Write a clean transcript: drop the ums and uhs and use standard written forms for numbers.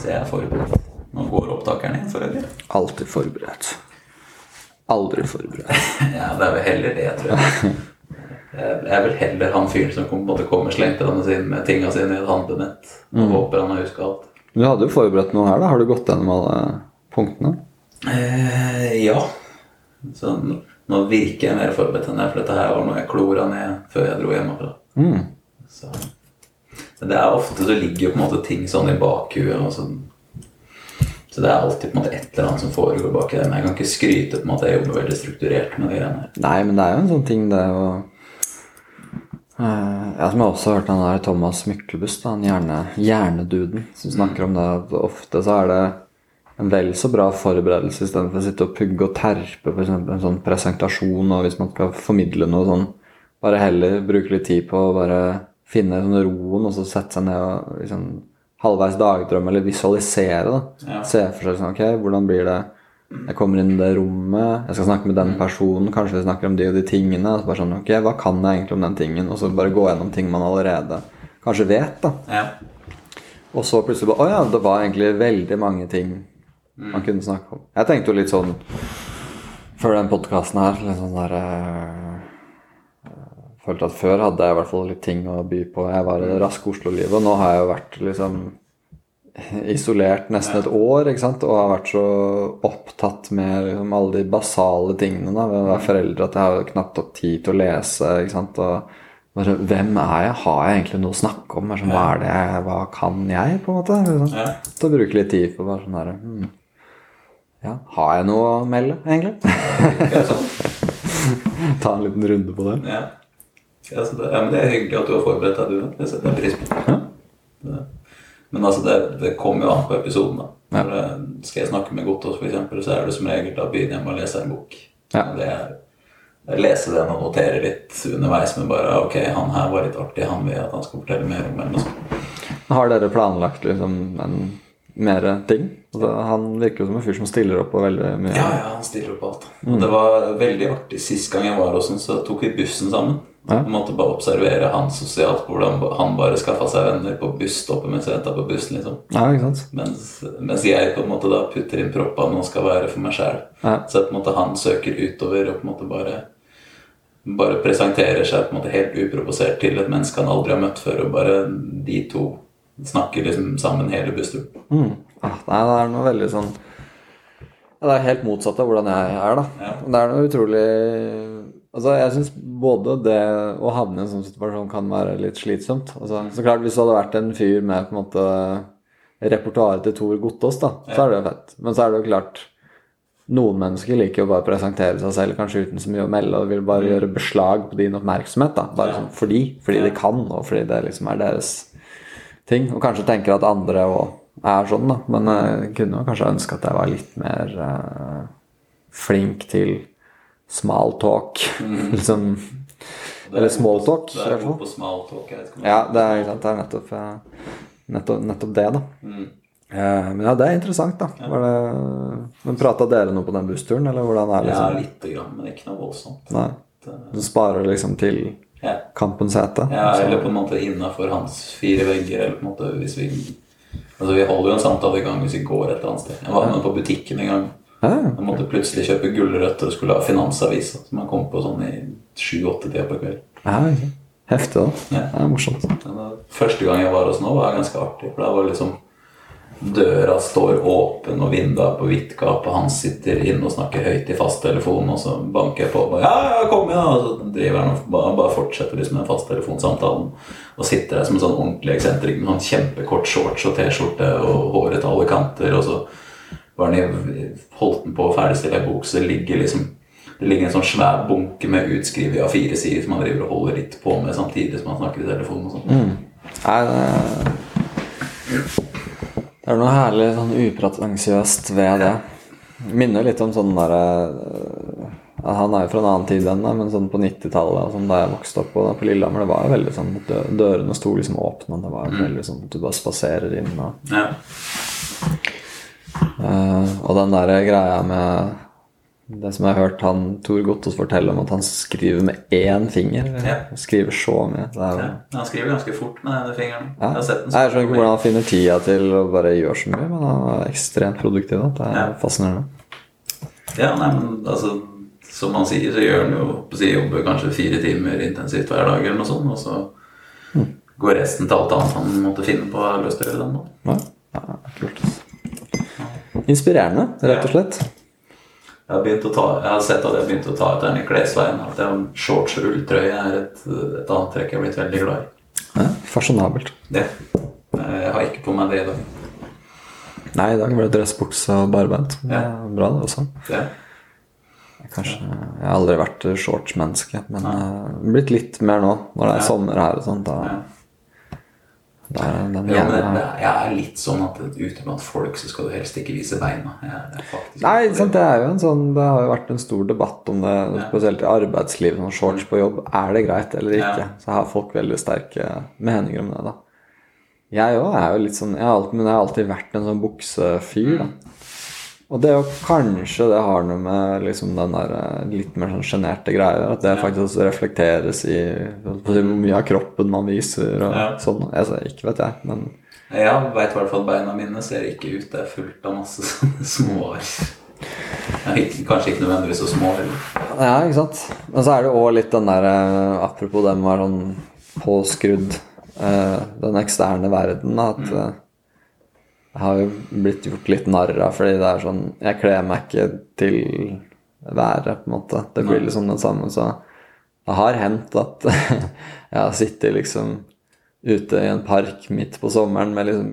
Så jeg forberedt. Nå går opptakeren inn for øvrig. Alltid forberedt. Aldri forberedt. Ja, det vel heller det, tror jeg. Jeg vel heller han fyren som på en måte kommer slengtende med tingene sine i et handlenett og håper han har husket alt. Du hadde jo forberedt noe her da. Har du gått gjennom alle punktene? Ja. Så nå virker jeg mer forberedt enn jeg, for dette her var noe jeg klora ned før jeg dro hjemmefra. Så. Men det ofte så ligger jo på en måte ting sånn i bakhuet og sånn. Så det alltid på en måte et eller annet som foregår bak i det. Men jeg kan ikke skryte på en måte jeg jobber veldig strukturert med det greiene her. Nei, men det jo en sånn ting det jo... som jeg også har hørt han der Thomas Myklebust, han hjerneduden, som snakker om det. Ofte så det en vel så bra forberedelse i stedet for å sitte og pugge og terpe for eksempel en sånn presentasjon, og hvis man skal formidle noe sånn, bare heller bruke litt tid på å bare finne sånn roen, og så sette seg ned og liksom halvveis dagdrøm eller visualisere da. Ja. Se for seg sånn, ok, hvordan blir det? Jeg kommer inn i det rommet, jeg skal snakke med den personen, kanskje vi snakker om de og de tingene, og så bare sånn, ok, hva kan jeg egentlig om den tingen? Og så bare gå gjennom ting man allerede kanskje vet da. Ja. Og så plutselig bare, ja, det var egentlig veldig mange ting man kunne snakke om. Jeg tenkte jo litt sånn, før den podcasten her, litt sånn der... følte at før hadde jeg i hvert fall litt ting å by på. Jeg var i det raske Oslo-livet, og nå har jeg jo vært liksom isolert nesten et år, ikke sant? Og har vært så opptatt med liksom, alle de basale tingene da, ved å være foreldre, at jeg har knapt hatt tid til å lese, ikke sant? Og bare, hvem jeg? Har jeg egentlig noe å snakke om? Sånn, hva kan jeg, på en måte? Liksom? Så å bruke litt tid på bare sånn her, ja, har jeg noe å melde, egentlig? Ta en liten runde på det. Ja. Ja, men det hyggelig at du har forberedt deg, du. Det setter jeg pris på. Ja. Men altså, det kommer jo an på episoden da. Når skal jeg snakke med Gottås for eksempel, så det som regel da begynner jeg med å lese en bok. Ja. Jeg leser den og noterer litt underveis, men bare, ok, han her var litt artig, han vil at han skal fortelle mer om den. Har dere planlagt liksom mer ting? Altså, han virker jo som en fyr som stiller opp på veldig mye. Ja, han stiller opp på alt. Og det var veldig artig. Sist gang jeg var hos han, så tok vi bussen sammen. Ja. På en måte bare observere han sosialt, hvordan han bare skaffet seg venner på busstoppet mens jeg ventet på bussen liksom. Ja, ikke sant? Mens jeg på en måte da putter inn proppa noe skal være for meg selv. Ja. Så på en måte han søker utover og på en måte bare presenterer seg på en måte helt uprovosert til et menneske han aldri har møtt før, og bare de to snakker liksom sammen hele bussturen. Nei, det noe veldig sånn, det helt motsatt av hvordan jeg da. Ja. Det noe utrolig. Altså, jeg synes både det å havne i en sånn situasjon kan være litt slitsomt. Altså, så klart, hvis det hadde vært en fyr med på en måte repertoaret til Tor Gottås da, så det jo fett. Men så det jo klart, noen mennesker liker jo bare å presentere seg selv, kanskje uten så mye å melde, og vil bare gjøre beslag på din oppmerksomhet da. Bare sånn fordi de kan, og fordi det liksom deres ting. Og kanskje tenker at andre også sånn da. Men jeg kunne kanskje ønske at jeg var litt mer flink til small talk, liksom, eller small talk. Det god på small talk, jeg vet ikke. Ja, det nettopp det da. Men ja, det interessant da. Men pratet dere noe på den bussturen, eller hvordan det liksom? Ja, litt grann, men ikke noe voldsomt. Nei, du sparer liksom til kampens hete? Ja, eller på en måte innenfor hans 4 vegger, eller på en måte hvis vi... Altså, vi holder jo en samtale i gang hvis vi går et eller annet sted. Jeg var med på butikken en gang. Jeg måtte plutselig kjøpe gullrøtter og skulle ha finansavis, som man kom på sånn i 7-8 tider på kveld. Ja, heftig da. Ja. Det morsomt. Første gang jeg var hos nå var ganske artig, for da var liksom døra står åpen og vinduet på vidt gap, og han sitter inne og snakker høyt i fasttelefonen, og så banker jeg på og bare, ja, kom igjen, og så driver han og bare fortsetter liksom en fasttelefonsamtalen, og sitter der som en sånn ordentlig eksentrik med sånn kjempekort shorts og t-skjorte og håret til alle kanter, og så var han holdt den på å ferdigstille en bok, så det ligger en sånn svær bunke med utskrivet av 4 sider som han driver og holder litt på med samtidig som han snakker i telefonen og sånt. Det noe herlig sånn upretensiøst ved det. Minner litt om sånn der, han jo fra en annen tid enn det, men sånn på 90-tallet, sånn da jeg vokste opp på Lillehammer, det var jo veldig sånn, dørene stod liksom åpne, det var veldig sånn at du bare spaserer inn og den der greia Det som jeg har hørt han Tor Gottaas fortelle om, at han skriver med én finger. Skriver så mye. Han skriver ganske fort med denne fingeren. Jeg skjønner ikke hvordan han finner tida til å bare gjøre så mye, men han er ekstremt produktiv. Det er fascinerende. Ja, nei, men altså, som man sier, så gjør han jo, jobber kanskje 4 timer intensivt hver dag eller noe sånt, og så går resten til alt annet han måtte finne på å ha lyst til å gjøre den da. Ja, kult. Inspirerende, rett og slett. Jeg har sett at jeg begynte å ta etter den i klesveien, at shorts og ulltrøye er et antrekk jeg har blitt veldig glad i. Ja, fasjonabelt. Det. Jeg har ikke på meg det i dag. Nei, i dag ble det dressbukse og barbeint. Det er bra det også. Ja. Jeg har aldri vært shortsmenneske, men blitt litt mer nå, når det er sommer her og sånt. Jeg er litt sånn at ute blant folk så skal du helst ikke vise beina. Nei, sant, det er jo en sånn, det har jo vært en stor debatt om det, spesielt i arbeidslivet, når shorts på jobb, er det greit eller ikke? Så har folk veldig sterke meninger om det da. Jeg også er jo litt sånn, men jeg har alltid vært en sånn buksefyr da. Og det er jo kanskje det har noe med liksom den der litt mer sånn generte greier, at det faktisk reflekteres i hvor mye av kroppen man viser og sånn. Ikke vet jeg, men... Jeg vet i hvert fall at beina mine ser ikke ut, det er fullt av masse sånne små kanskje ikke nødvendigvis så små heller. Ja, ikke sant? Men så er det også litt den der, apropos det med å være sånn påskrudd, den eksterne verden, at... Jeg har jo blitt gjort litt narr av, fordi det er sånn, jeg kler meg ikke til været, på en måte. Det blir liksom det samme, så det har hendt at jeg har sittet liksom ute i en park midt på sommeren med liksom